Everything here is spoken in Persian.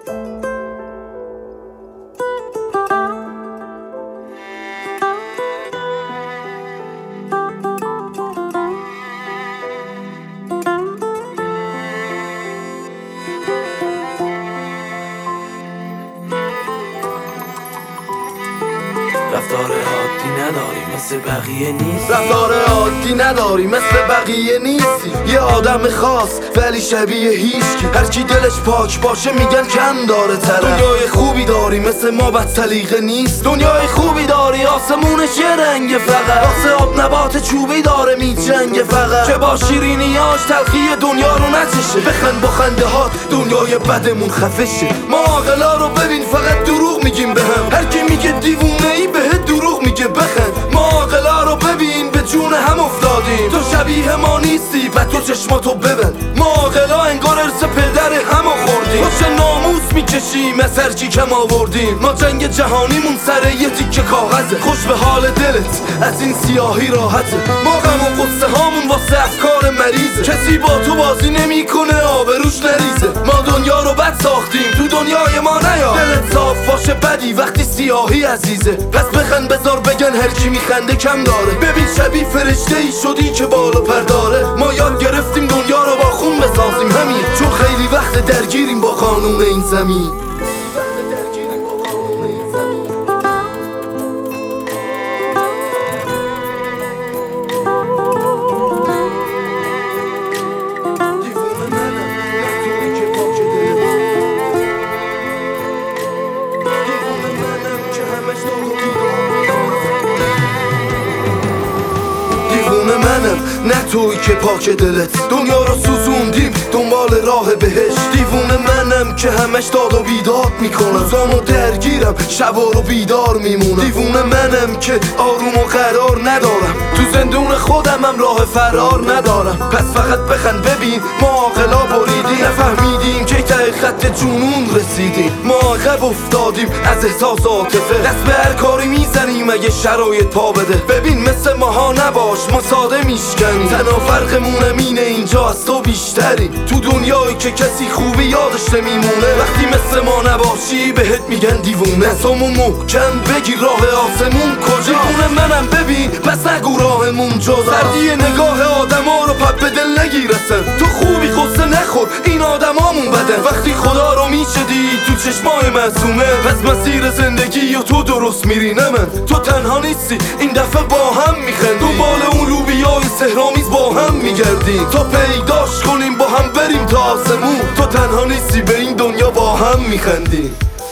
رفتار عادی نداری مثل بقیه نیست، رفتار عادی نداری مثل بقیه نیستی. یه آدم خاص ولی شبیه هیچکی. هر کی دلش پاک باشه میگن کم داره طرف. دنیای خوبی داری مثل ما بد سلیقه نیست. دنیای خوبی داری آسمونش یه رنگ فقط. واسه آب نبات چوبی داره میجنگه فقط. که با شیرینیاش تلخی دنیا رو نچشه. بخند با خنده هات دنیای بدمون خفه شه. ما عاقلا رو ببین فقط دروغ میگیم بهم. هر کی میگه دیوونه ای بهت دروغ میگه بخند. ما عاقلا رو ببین به جون هم افتادیم. تو شبیه ما نیستی و تو چشماتو ببند. ما عاقلا انگار ارث پدر هم خوردیم. چه ناموس میکشیم از هر کی کم آوردیم. ما جنگ جهانیمون سر یه تیکه کاغذه. خوش به حال دلت از این سیاهی راحته. ما غم و قصه هامون واسه افکار مریضه. کسی با تو بازی نمیکنه آبروش نریزه. ما دنیا رو بد ساختیم تو دنیای ما نیا. دلت صاف باشه بدی وقتی سیاهی عزیزه. پس بخند بذار بگن هر کی میخنده کم داره. ببین شبیه فرشته ای شدی که بالا پر داره. ما یاد گرفتیم دنیا رو با خون بسازیم همین. چون خیلی وقت درگیریم با قانون این زمین. نه توی که پاک دلت. دنیا رو سوزوندیم دنبال راه بهش. دیوونه منم که همش داد و بیداد میکنم. روزامو درگیرم شبا رو بیدار میمونم. دیوونه منم که آروم و قرار ندارم. تو زندون خودمم راه فرار ندارم. پس فقط بخند ببین ما عاقلا بریدیم. نفهمیدیم که ته خط جنون رسیدیم. ما عقب افتادیم از احساس عاطفه. دست به هر کاری میزنیم اگه شرایط پا بده. ببین مثل ماها نباش ما ساده میشکنیم. تنها فرقمون اینه اینجا از تو بیشتریم. تو دنیایی که کسی خوبی یادش نمیمونه. وقتی مثل ما نباشی بهت میگن دیوونه. دستامو محکم بگیر راه آسمون کجا. دیوونه منم ببین پس نگو راهمون جدا. سردی نگاه آدما رو پپ به دل نگیرسن. تو خوبی قصه نخور این آدمامون بدن. وقتی خدا رو میشدی تو چشمای معصومه. پس مسیر زندگی و تو درست میری نه من. تو تنها نیستی این دفعه با هم میخندی. دنبال اون لوبیای سحرآمیز با هم میگردیم. تا پیداش کنیم با هم بریم تا آسمون. تو تنها نیستی به این دنیا با هم میخندیم.